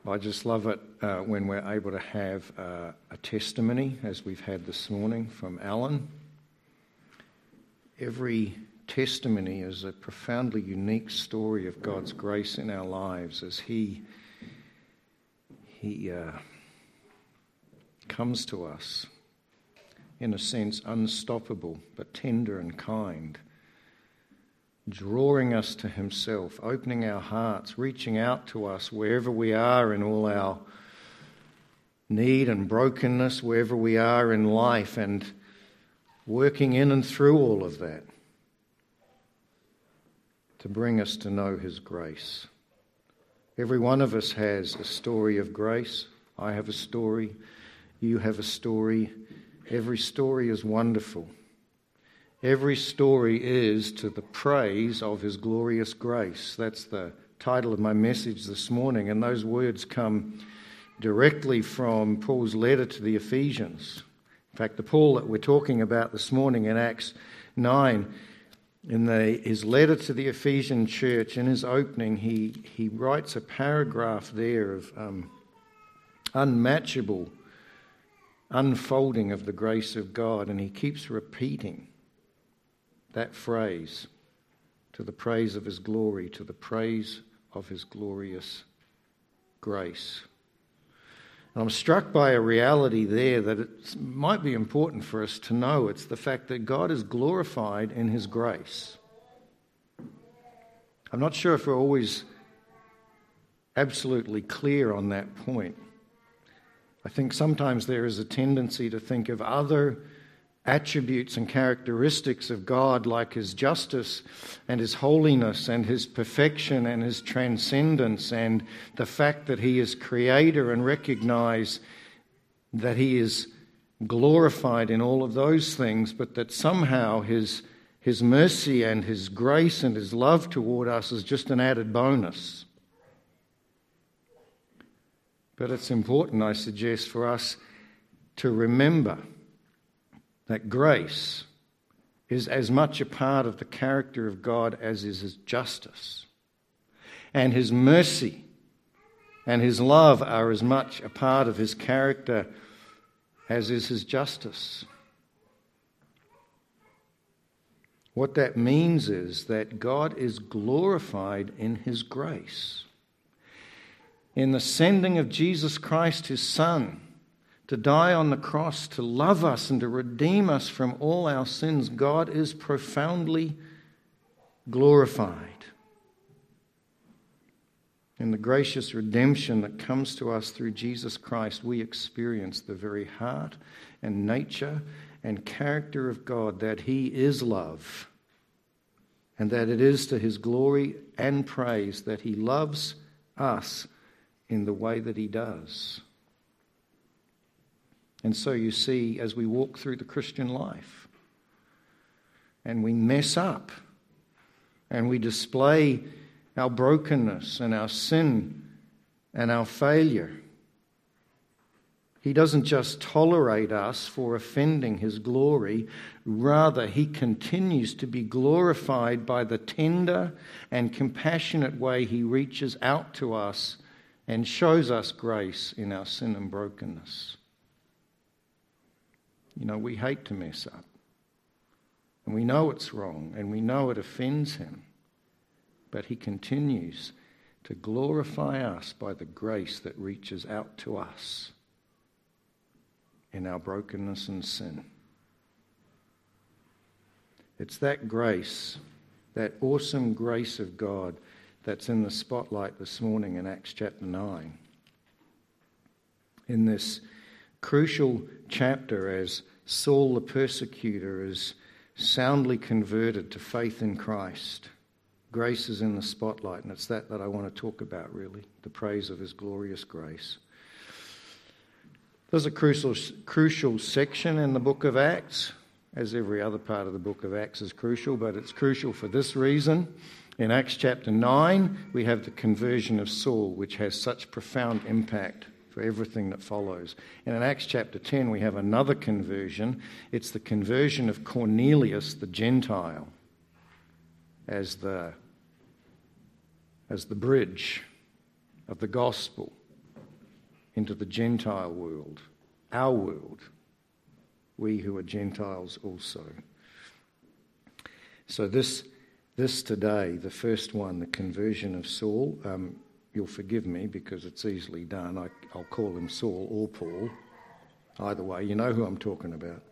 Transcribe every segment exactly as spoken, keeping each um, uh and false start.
I just love it uh, when we're able to have uh, a testimony, as we've had this morning from Alan. Every testimony is a profoundly unique story of God's grace in our lives as He, he uh, comes to us, in a sense unstoppable, but tender and kind, drawing us to Himself, opening our hearts, reaching out to us wherever we are in all our need and brokenness, wherever we are in life, and working in and through all of that to bring us to know His grace. Every one of us has a story of grace. I have a story. You have a story. Every story is wonderful. Every story is to the praise of His glorious grace. That's the title of my message this morning, and those words come directly from Paul's letter to the Ephesians. In fact, the Paul that we're talking about this morning in Acts nine, in the, his letter to the Ephesian church, in his opening, he, he writes a paragraph there of um, unmatchable unfolding of the grace of God, and he keeps repeating that phrase, to the praise of His glory, to the praise of His glorious grace. And I'm struck by a reality there that it might be important for us to know. It's the fact that God is glorified in His grace. I'm not sure if we're always absolutely clear on that point. I think sometimes there is a tendency to think of other attributes and characteristics of God, like His justice and His holiness and His perfection and His transcendence, and the fact that He is Creator, and recognize that He is glorified in all of those things, but that somehow His, His mercy and His grace and His love toward us is just an added bonus. But it's important, I suggest, for us to remember that grace is as much a part of the character of God as is His justice. And His mercy and His love are as much a part of His character as is His justice. What that means is that God is glorified in His grace. In the sending of Jesus Christ, His Son, to die on the cross, to love us and to redeem us from all our sins, God is profoundly glorified. In the gracious redemption that comes to us through Jesus Christ, we experience the very heart and nature and character of God, that He is love, and that it is to His glory and praise that He loves us in the way that He does. And so you see, as we walk through the Christian life and we mess up and we display our brokenness and our sin and our failure, He doesn't just tolerate us for offending His glory. Rather, He continues to be glorified by the tender and compassionate way He reaches out to us and shows us grace in our sin and brokenness. You know, we hate to mess up. And we know it's wrong, and we know it offends Him. But He continues to glorify us by the grace that reaches out to us in our brokenness and sin. It's that grace, that awesome grace of God, that's in the spotlight this morning in Acts chapter nine. In this crucial chapter, as Saul the persecutor is soundly converted to faith in Christ, grace is in the spotlight, and it's that that I want to talk about, really, the praise of His glorious grace. There's a crucial, crucial section in the book of Acts, as every other part of the book of Acts is crucial, but it's crucial for this reason. In Acts chapter nine, we have the conversion of Saul, which has such profound impact for everything that follows. And in Acts chapter ten, we have another conversion. It's the conversion of Cornelius the Gentile as the, as the bridge of the gospel into the Gentile world, our world, we who are Gentiles also. So this this today, the first one, the conversion of Saul, um, you'll forgive me because it's easily done. I, I'll call him Saul or Paul. Either way, you know who I'm talking about.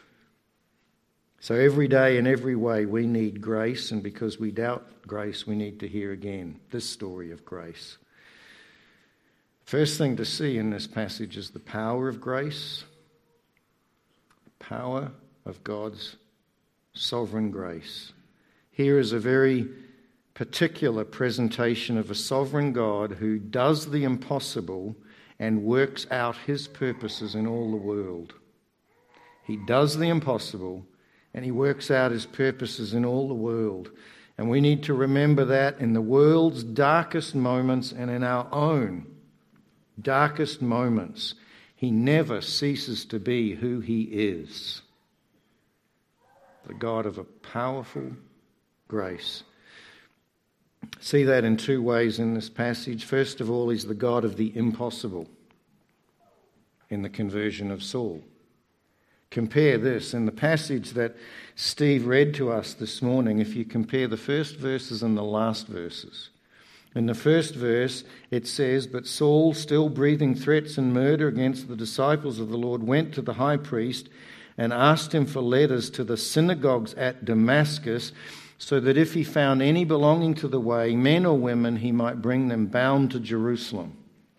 So every day in every way we need grace, and because we doubt grace, we need to hear again this story of grace. First thing to see in this passage is the power of grace, the power of God's sovereign grace. Here is a very particular presentation of a sovereign God who does the impossible and works out his purposes in all the world. He does the impossible and he works out his purposes in all the world. And we need to remember that in the world's darkest moments and in our own darkest moments, he never ceases to be who he is. The God of a powerful grace. See that in two ways in this passage. First of all, he's the God of the impossible in the conversion of Saul. Compare this in the passage that Steve read to us this morning. If you compare the first verses and the last verses. In the first verse, it says, "But Saul, still breathing threats and murder against the disciples of the Lord, went to the high priest and asked him for letters to the synagogues at Damascus, so that if he found any belonging to the way, men or women, he might bring them bound to Jerusalem."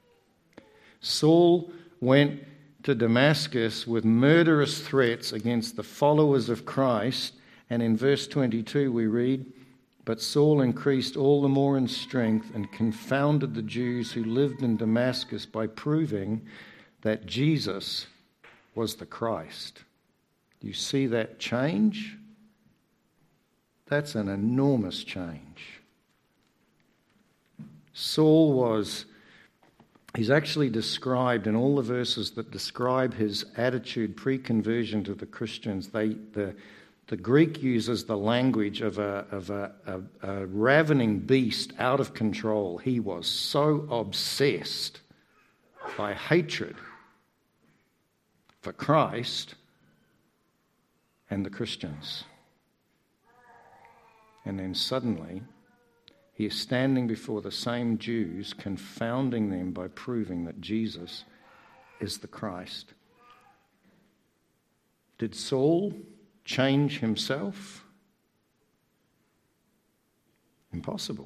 Saul went to Damascus with murderous threats against the followers of Christ, and in verse twenty-two we read, "But Saul increased all the more in strength and confounded the Jews who lived in Damascus by proving that Jesus was the Christ." Do you see that change? That's an enormous change. Saul was, he's actually described in all the verses that describe his attitude pre-conversion to the Christians. They, the, the Greek uses the language of, a, of a, a, a ravening beast out of control. He was so obsessed by hatred for Christ and the Christians. And then suddenly, he is standing before the same Jews, confounding them by proving that Jesus is the Christ. Did Saul change himself? Impossible.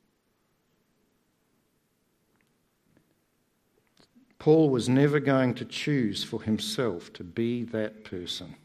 Paul was never going to choose for himself to be that person.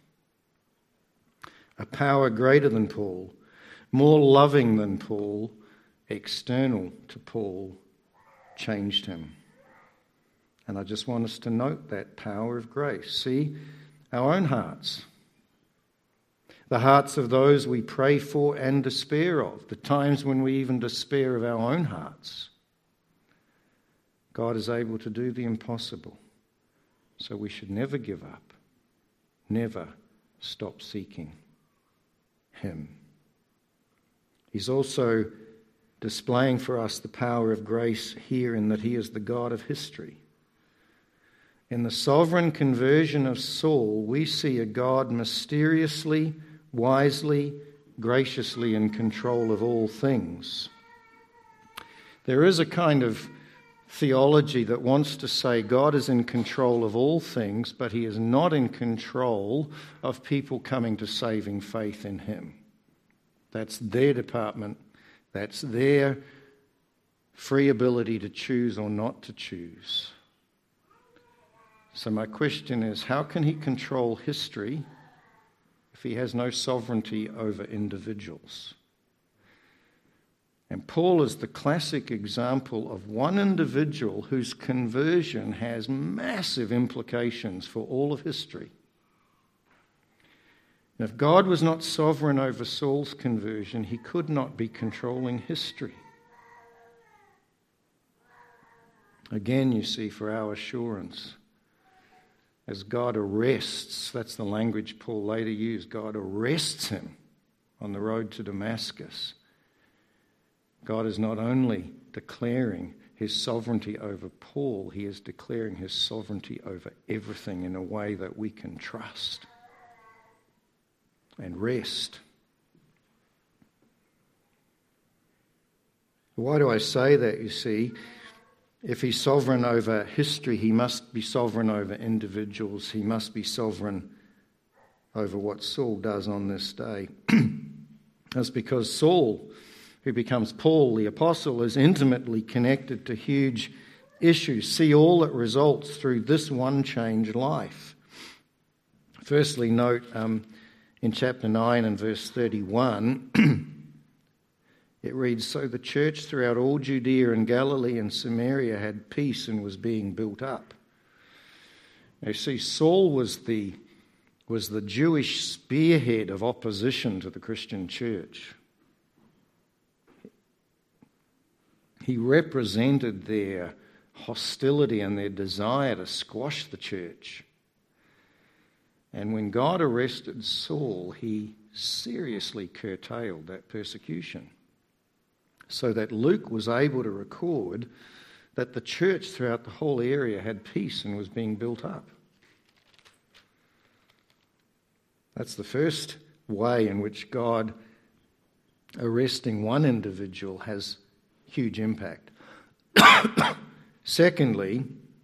A power greater than Paul, more loving than Paul, external to Paul, changed him. And I just want us to note that power of grace. See, our own hearts, the hearts of those we pray for and despair of, the times when we even despair of our own hearts. God is able to do the impossible. So we should never give up, never stop seeking him. He's also displaying for us the power of grace here in that he is the God of history. In the sovereign conversion of Saul, we see a God mysteriously, wisely, graciously in control of all things. There is a kind of theology that wants to say God is in control of all things, but he is not in control of people coming to saving faith in him. That's their department. That's their free ability to choose or not to choose. So my question is, how can he control history if he has no sovereignty over individuals? And Paul is the classic example of one individual whose conversion has massive implications for all of history. And if God was not sovereign over Saul's conversion, he could not be controlling history. Again, you see, for our assurance, as God arrests, that's the language Paul later used, God arrests him on the road to Damascus. God is not only declaring his sovereignty over Paul, he is declaring his sovereignty over everything in a way that we can trust and rest. Why do I say that, you see? If he's sovereign over history, he must be sovereign over individuals. He must be sovereign over what Saul does on this day. That's because Saul, who becomes Paul the Apostle, is intimately connected to huge issues. See all that results through this one changed life. Firstly, note um, in chapter nine and verse thirty-one, it reads, "So the church throughout all Judea and Galilee and Samaria had peace and was being built up." Now, you see, Saul was the, was the Jewish spearhead of opposition to the Christian church. He represented their hostility and their desire to squash the church. And when God arrested Saul, he seriously curtailed that persecution, so that Luke was able to record that the church throughout the whole area had peace and was being built up. That's the first way in which God arresting one individual has huge impact. Secondly,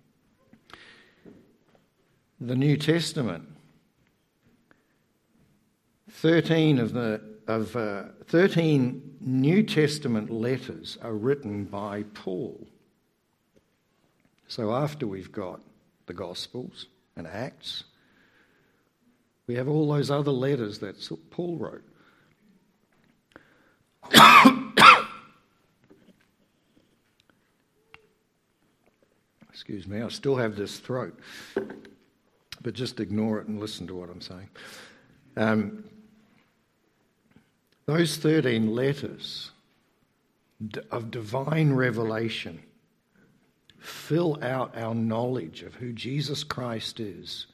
the New Testament. Thirteen of the of uh, thirteen New Testament letters are written by Paul. So after we've got the Gospels and Acts, we have all those other letters that Paul wrote. Excuse me, I still have this throat, but just ignore it and listen to what I'm saying. Um, those thirteen letters of divine revelation fill out our knowledge of who Jesus Christ is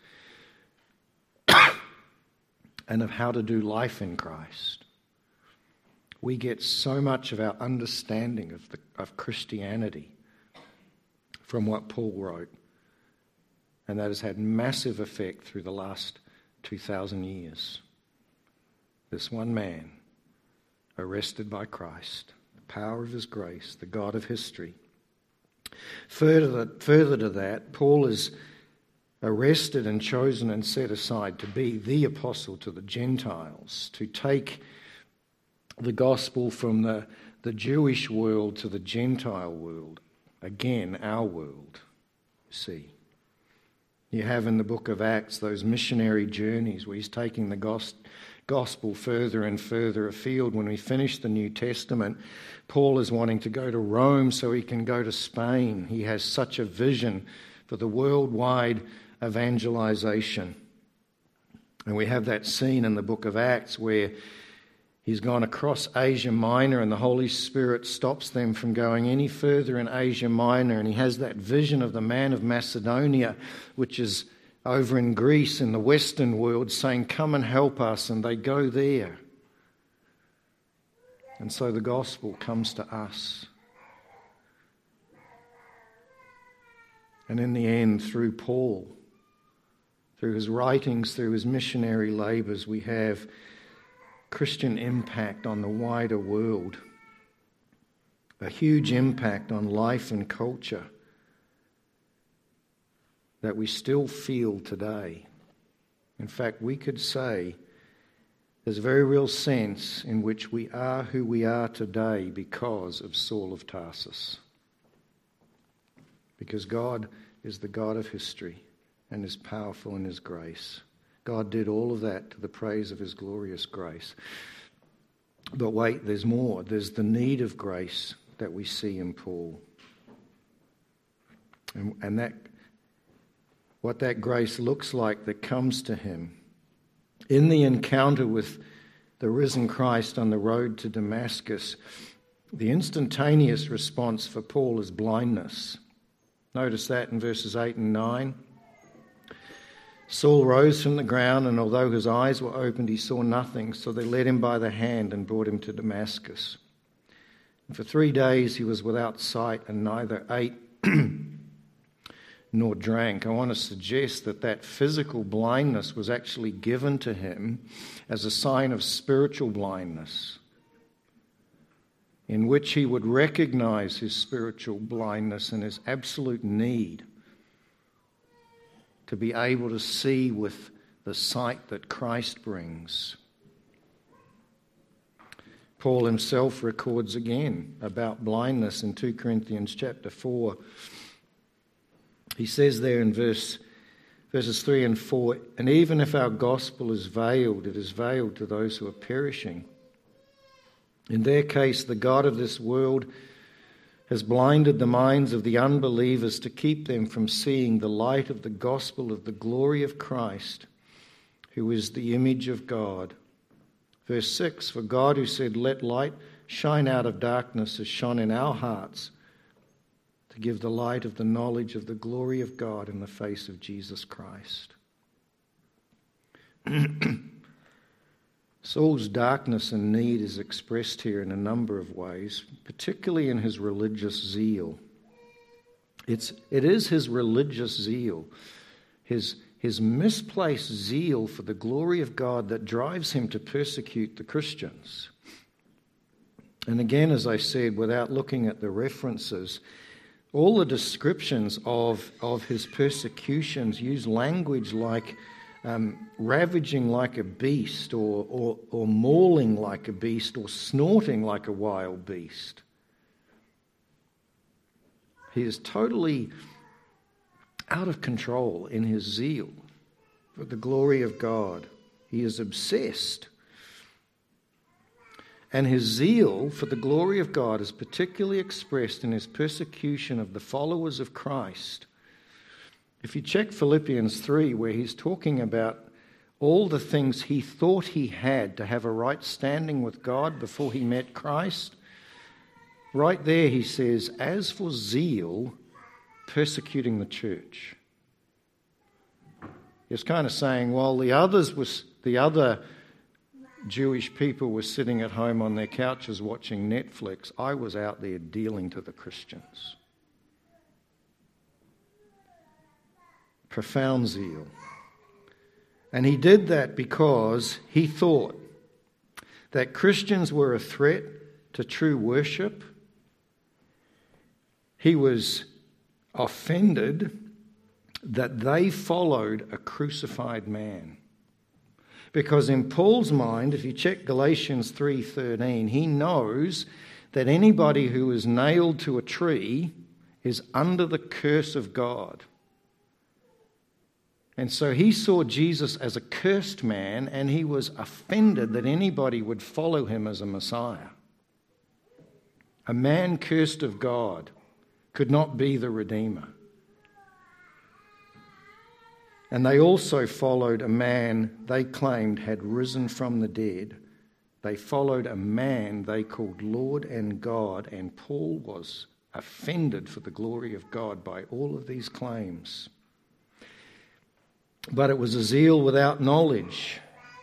and of how to do life in Christ. We get so much of our understanding of, the, of Christianity from what Paul wrote, and that has had massive effect through the last two thousand years. This one man, arrested by Christ, the power of his grace, the God of history. Further, further to that, Paul is arrested and chosen and set aside to be the apostle to the Gentiles, to take the gospel from the, the Jewish world to the Gentile world. Again, our world, see. You have in the book of Acts those missionary journeys where he's taking the gospel further and further afield. When we finish the New Testament, Paul is wanting to go to Rome so he can go to Spain. He has such a vision for the worldwide evangelization. And we have that scene in the book of Acts where he's gone across Asia Minor and the Holy Spirit stops them from going any further in Asia Minor, and he has that vision of the man of Macedonia, which is over in Greece in the Western world, saying, "Come and help us," and they go there. And so the gospel comes to us. And in the end, through Paul, through his writings, through his missionary labours, we have Christian impact on the wider world, a huge impact on life and culture that we still feel today. In fact, we could say there's a very real sense in which we are who we are today because of Saul of Tarsus. Because God is the God of history and is powerful in his grace. God did all of that to the praise of his glorious grace. But wait, there's more. There's the need of grace that we see in Paul. And, and that, what that grace looks like that comes to him in the encounter with the risen Christ on the road to Damascus, the instantaneous response for Paul is blindness. Notice that in verses eight and nine. Saul rose from the ground, and although his eyes were opened, he saw nothing. So they led him by the hand and brought him to Damascus. For three days he was without sight and neither ate nor drank. I want to suggest that that physical blindness was actually given to him as a sign of spiritual blindness, in which he would recognize his spiritual blindness and his absolute need to be able to see with the sight that Christ brings. Paul himself records again about blindness in Second Corinthians chapter four. He says there in verse, verses three and four, "And even if our gospel is veiled, it is veiled to those who are perishing. In their case, the God of this world has blinded the minds of the unbelievers to keep them from seeing the light of the gospel of the glory of Christ, who is the image of God." Verse six, "For God who said, 'Let light shine out of darkness,' has shone in our hearts to give the light of the knowledge of the glory of God in the face of Jesus Christ." Saul's darkness and need is expressed here in a number of ways, particularly in his religious zeal. It's, it is his religious zeal, his, his misplaced zeal for the glory of God that drives him to persecute the Christians. And again, as I said, without looking at the references, all the descriptions of, of his persecutions use language like um, ravaging like a beast, or, or, or mauling like a beast, or snorting like a wild beast. He is totally out of control in his zeal for the glory of God. He is obsessed. And his zeal for the glory of God is particularly expressed in his persecution of the followers of Christ. If you check Philippians three, where he's talking about all the things he thought he had to have a right standing with God before he met Christ, right there he says, "As for zeal, persecuting the church." He's kind of saying, while the others was the other Jewish people were sitting at home on their couches watching Netflix, I was out there dealing to the Christians. Profound zeal. And he did that because he thought that Christians were a threat to true worship. He was offended that they followed a crucified man. Because in Paul's mind, if you check Galatians three thirteen, he knows that anybody who is nailed to a tree is under the curse of God. And so he saw Jesus as a cursed man, and he was offended that anybody would follow him as a Messiah. A man cursed of God could not be the Redeemer. And they also followed a man they claimed had risen from the dead. They followed a man they called Lord and God, and Paul was offended for the glory of God by all of these claims. But it was a zeal without knowledge.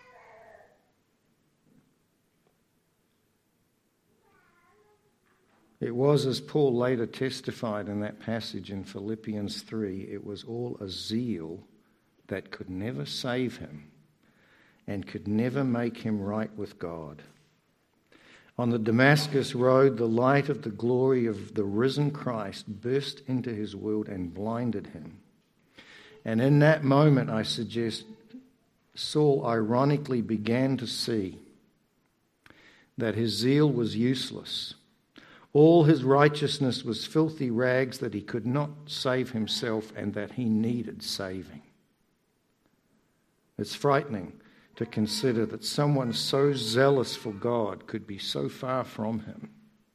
It was, as Paul later testified in that passage in Philippians three, it was all a zeal that could never save him and could never make him right with God. On the Damascus road, the light of the glory of the risen Christ burst into his world and blinded him. And in that moment, I suggest, Saul ironically began to see that his zeal was useless. All his righteousness was filthy rags, that he could not save himself and that he needed saving. It's frightening to consider that someone so zealous for God could be so far from him.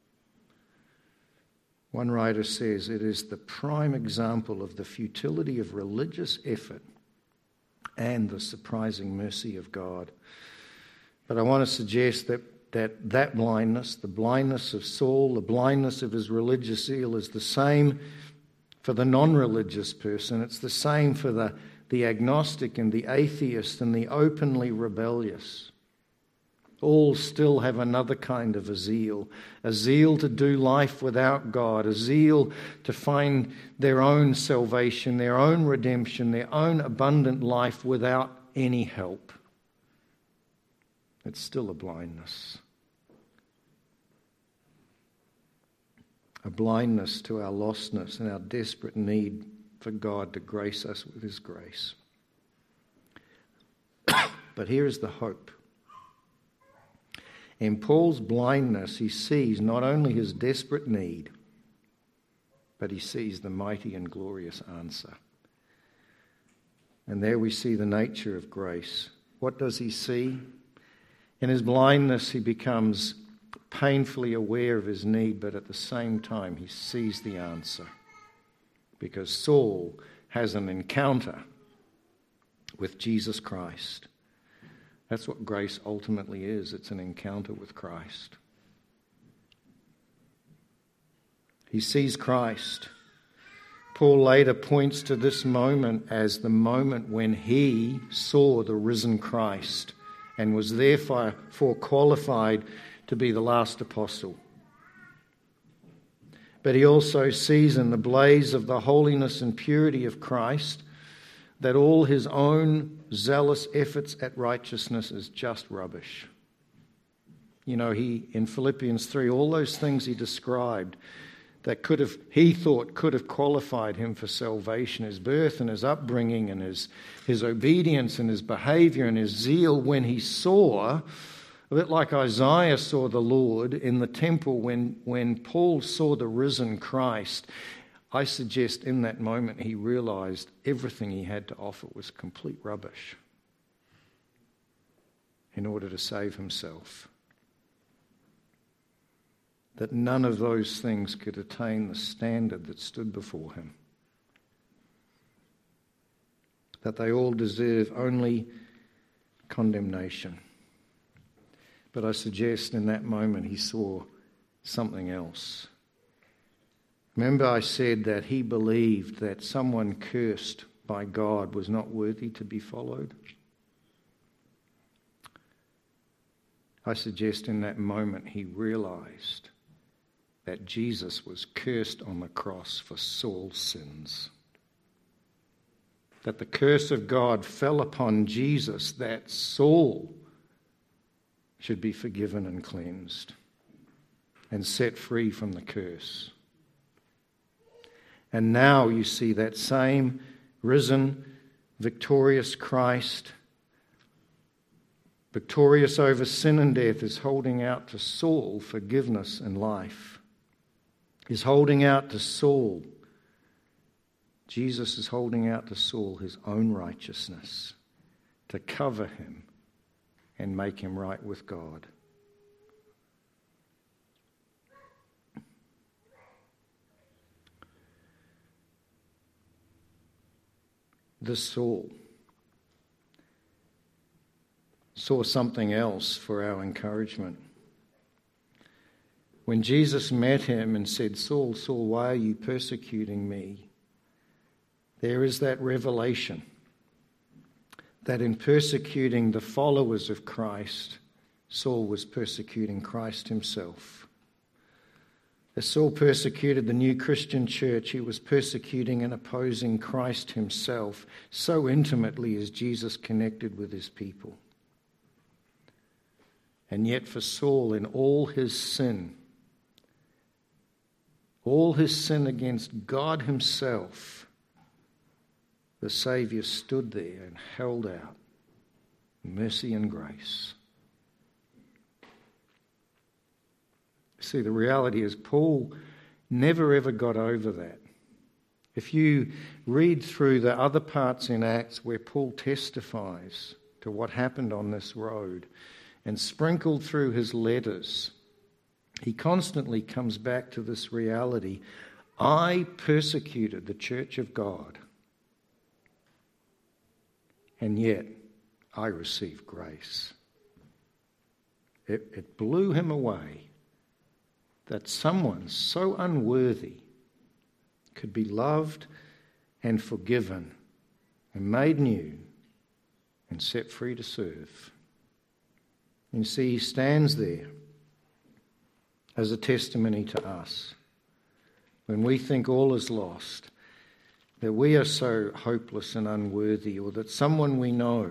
One writer says it is the prime example of the futility of religious effort and the surprising mercy of God. But I want to suggest that that, that blindness, the blindness of Saul, the blindness of his religious zeal, is the same for the non-religious person. It's the same for the, the agnostic and the atheist and the openly rebellious. All still have another kind of a zeal, a zeal to do life without God, a zeal to find their own salvation, their own redemption, their own abundant life without any help. It's still a blindness. A blindness to our lostness and our desperate need for God to grace us with His grace. But here is the hope. In Paul's blindness, he sees not only his desperate need, but he sees the mighty and glorious answer. And there we see the nature of grace. What does he see? In his blindness, he becomes painfully aware of his need, but at the same time, he sees the answer. Because Saul has an encounter with Jesus Christ. That's what grace ultimately is. It's an encounter with Christ. He sees Christ. Paul later points to this moment as the moment when he saw the risen Christ and was therefore qualified to be the last apostle. But he also sees in the blaze of the holiness and purity of Christ that all his own zealous efforts at righteousness is just rubbish. You know, he, in Philippians three, all those things he described that could have, he thought could have qualified him for salvation, his birth and his upbringing and his, his obedience and his behavior and his zeal, when he saw, a bit like Isaiah saw the Lord in the temple, when, when Paul saw the risen Christ, I suggest in that moment he realized everything he had to offer was complete rubbish in order to save himself. That none of those things could attain the standard that stood before him. That they all deserve only condemnation. But I suggest in that moment he saw something else. Remember, I said that he believed that someone cursed by God was not worthy to be followed. I suggest in that moment he realized that Jesus was cursed on the cross for Saul's sins. That the curse of God fell upon Jesus, that Saul should be forgiven and cleansed and set free from the curse. And now you see that same risen, victorious Christ, victorious over sin and death, is holding out to Saul forgiveness and life. Is holding out to Saul. Jesus is holding out to Saul his own righteousness to cover him and make him right with God. This Saul saw something else for our encouragement. When Jesus met him and said, "Saul, Saul, why are you persecuting me?" There is that revelation that in persecuting the followers of Christ, Saul was persecuting Christ himself. As Saul persecuted the new Christian church, he was persecuting and opposing Christ himself. So intimately is Jesus connected with his people. And yet for Saul, in all his sin, all his sin against God himself, the Saviour stood there and held out mercy and grace. See, the reality is Paul never ever got over that. If you read through the other parts in Acts where Paul testifies to what happened on this road, and sprinkled through his letters, he constantly comes back to this reality. I persecuted the church of God, and yet I received grace. It, it blew him away that someone so unworthy could be loved and forgiven and made new and set free to serve. You see, he stands there as a testimony to us. When we think all is lost, that we are so hopeless and unworthy, or that someone we know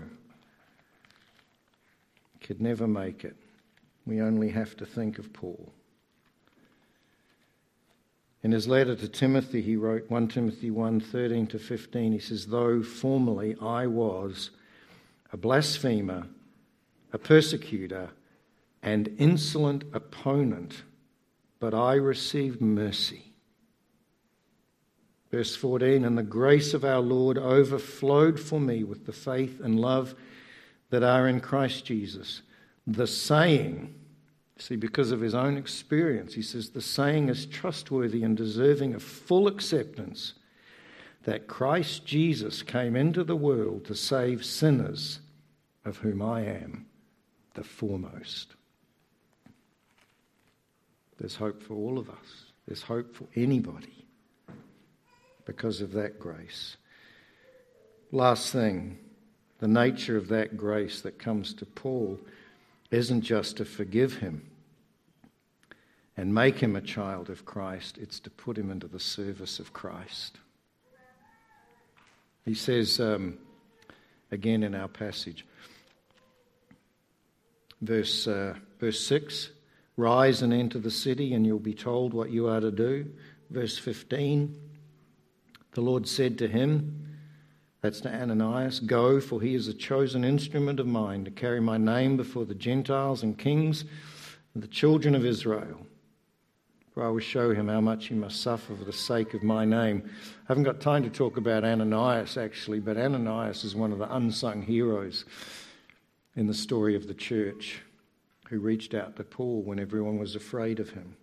could never make it, we only have to think of Paul. In his letter to Timothy, he wrote First Timothy one, thirteen to fifteen, he says, though formerly I was a blasphemer, a persecutor, and insolent opponent, but I received mercy. Verse fourteen, and the grace of our Lord overflowed for me with the faith and love that are in Christ Jesus. The saying, see, because of his own experience, he says, the saying is trustworthy and deserving of full acceptance, that Christ Jesus came into the world to save sinners, of whom I am the foremost. There's hope for all of us. There's hope for anybody because of that grace. Last thing, the nature of that grace that comes to Paul isn't just to forgive him and make him a child of Christ, it's to put him into the service of Christ. He says, um, again in our passage, verse, uh, verse six, rise and enter the city and you'll be told what you are to do. Verse fifteen, the Lord said to him, that's to Ananias, go, for he is a chosen instrument of mine to carry my name before the Gentiles and kings and the children of Israel. For I will show him how much he must suffer for the sake of my name. I haven't got time to talk about Ananias actually, but Ananias is one of the unsung heroes in the story of the church who reached out to Paul when everyone was afraid of him.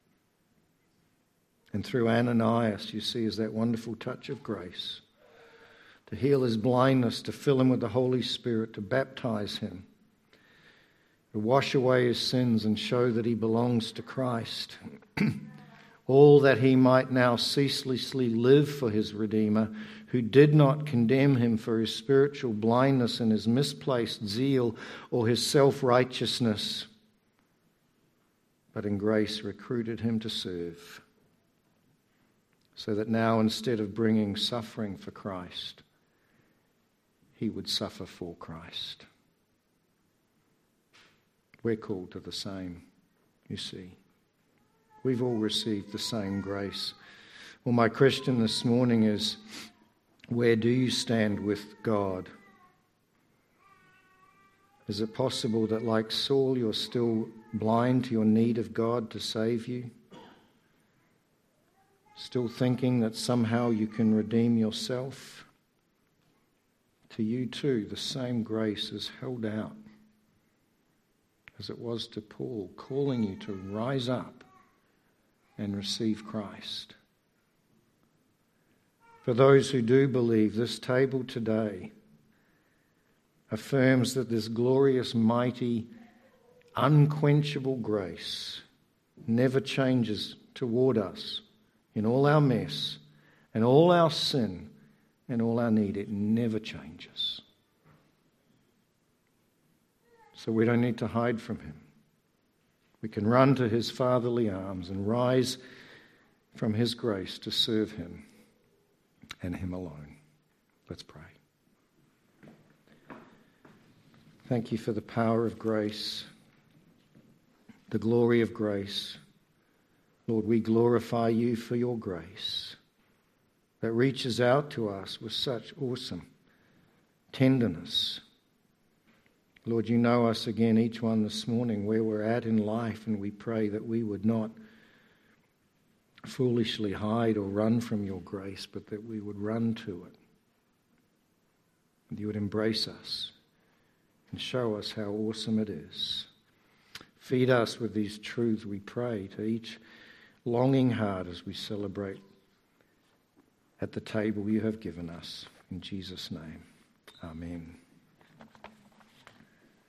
And through Ananias, you see, is that wonderful touch of grace to heal his blindness, to fill him with the Holy Spirit, to baptize him, to wash away his sins and show that he belongs to Christ. All that he might now ceaselessly live for his Redeemer, who did not condemn him for his spiritual blindness and his misplaced zeal or his self-righteousness, but in grace recruited him to serve, so that now instead of bringing suffering for Christ, he would suffer for Christ. We're called to the same, you see. We've all received the same grace. Well, my question this morning is, where do you stand with God? Is it possible that, like Saul, you're still blind to your need of God to save you? Still thinking that somehow you can redeem yourself? To you too, the same grace is held out as it was to Paul, calling you to rise up and receive Christ. For those who do believe, this table today affirms that this glorious, mighty, unquenchable grace never changes toward us in all our mess and all our sin and all our need. It never changes. So we don't need to hide from him. We can run to his fatherly arms and rise from his grace to serve him and him alone. Let's pray. Thank you for the power of grace, the glory of grace. Lord, we glorify you for your grace that reaches out to us with such awesome tenderness. Lord, you know us again, each one this morning, where we're at in life, and we pray that we would not foolishly hide or run from your grace, but that we would run to it. And you would embrace us and show us how awesome it is. Feed us with these truths, we pray, to each longing heart as we celebrate at the table you have given us. In Jesus' name, amen.